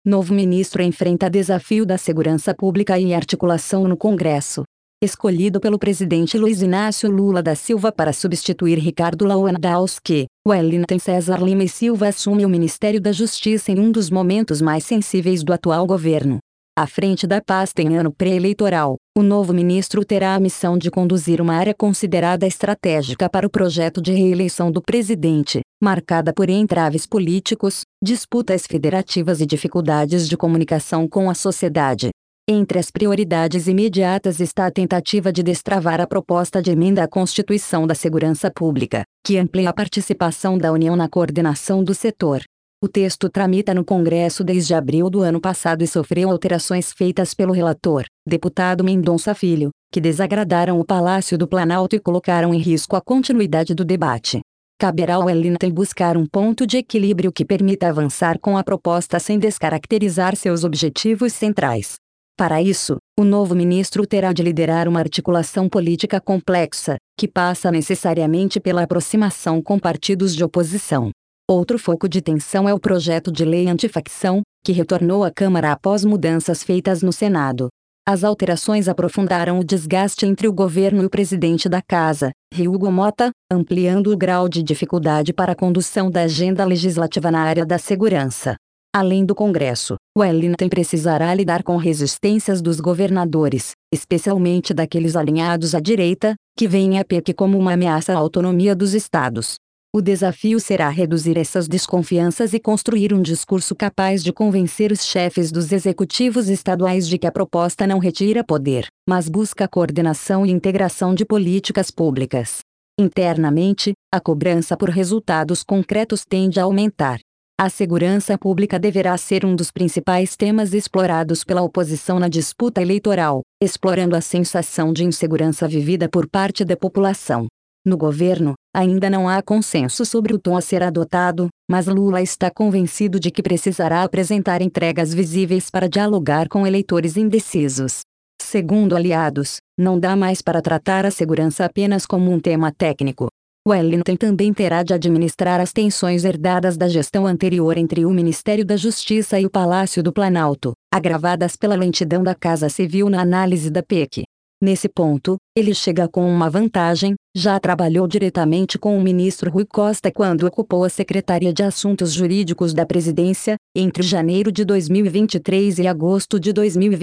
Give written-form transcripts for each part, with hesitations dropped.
Novo ministro enfrenta desafio da segurança pública e articulação no Congresso. Escolhido pelo presidente Luiz Inácio Lula da Silva para substituir Ricardo Lewandowski, Wellington César Lima e Silva assume o Ministério da Justiça em um dos momentos mais sensíveis do atual governo. À frente da pasta em ano pré-eleitoral, o novo ministro terá a missão de conduzir uma área considerada estratégica para o projeto de reeleição do presidente, marcada por entraves políticos, disputas federativas e dificuldades de comunicação com a sociedade. Entre as prioridades imediatas está a tentativa de destravar a proposta de emenda à Constituição da Segurança Pública, que amplia a participação da União na coordenação do setor. O texto tramita no Congresso desde abril do ano passado e sofreu alterações feitas pelo relator, deputado Mendonça Filho, que desagradaram o Palácio do Planalto e colocaram em risco a continuidade do debate. Caberá ao Wellington buscar um ponto de equilíbrio que permita avançar com a proposta sem descaracterizar seus objetivos centrais. Para isso, o novo ministro terá de liderar uma articulação política complexa, que passa necessariamente pela aproximação com partidos de oposição. Outro foco de tensão é o projeto de lei antifacção, que retornou à Câmara após mudanças feitas no Senado. As alterações aprofundaram o desgaste entre o governo e o presidente da Casa, Hugo Mota, ampliando o grau de dificuldade para a condução da agenda legislativa na área da segurança. Além do Congresso, Wellington precisará lidar com resistências dos governadores, especialmente daqueles alinhados à direita, que veem a PEC como uma ameaça à autonomia dos estados. O desafio será reduzir essas desconfianças e construir um discurso capaz de convencer os chefes dos executivos estaduais de que a proposta não retira poder, mas busca coordenação e integração de políticas públicas. Internamente, a cobrança por resultados concretos tende a aumentar. A segurança pública deverá ser um dos principais temas explorados pela oposição na disputa eleitoral, explorando a sensação de insegurança vivida por parte da população. No governo, ainda não há consenso sobre o tom a ser adotado, mas Lula está convencido de que precisará apresentar entregas visíveis para dialogar com eleitores indecisos. Segundo aliados, não dá mais para tratar a segurança apenas como um tema técnico. Wellington também terá de administrar as tensões herdadas da gestão anterior entre o Ministério da Justiça e o Palácio do Planalto, agravadas pela lentidão da Casa Civil na análise da PEC. Nesse ponto, ele chega com uma vantagem: já trabalhou diretamente com o ministro Rui Costa quando ocupou a Secretaria de Assuntos Jurídicos da Presidência, entre janeiro de 2023 e agosto de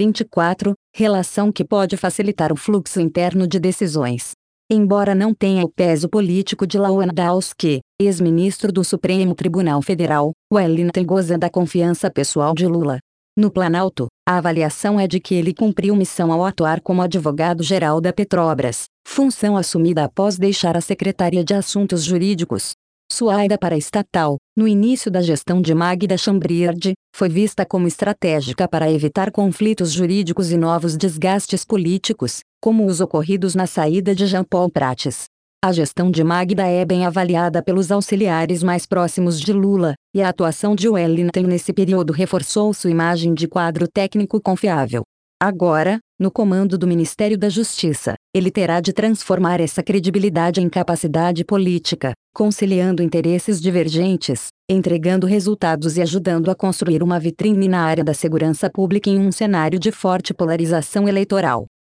2024, relação que pode facilitar o fluxo interno de decisões. Embora não tenha o peso político de Lewandowski, ex-ministro do Supremo Tribunal Federal, Wellington goza da confiança pessoal de Lula. No Planalto, a avaliação é de que ele cumpriu missão ao atuar como advogado-geral da Petrobras, função assumida após deixar a Secretaria de Assuntos Jurídicos. Sua ida para a estatal, no início da gestão de Magda Chambriard, foi vista como estratégica para evitar conflitos jurídicos e novos desgastes políticos, como os ocorridos na saída de Jean Paul Prates. A gestão de Magda é bem avaliada pelos auxiliares mais próximos de Lula, e a atuação de Wellington nesse período reforçou sua imagem de quadro técnico confiável. Agora, no comando do Ministério da Justiça, ele terá de transformar essa credibilidade em capacidade política, conciliando interesses divergentes, entregando resultados e ajudando a construir uma vitrine na área da segurança pública em um cenário de forte polarização eleitoral.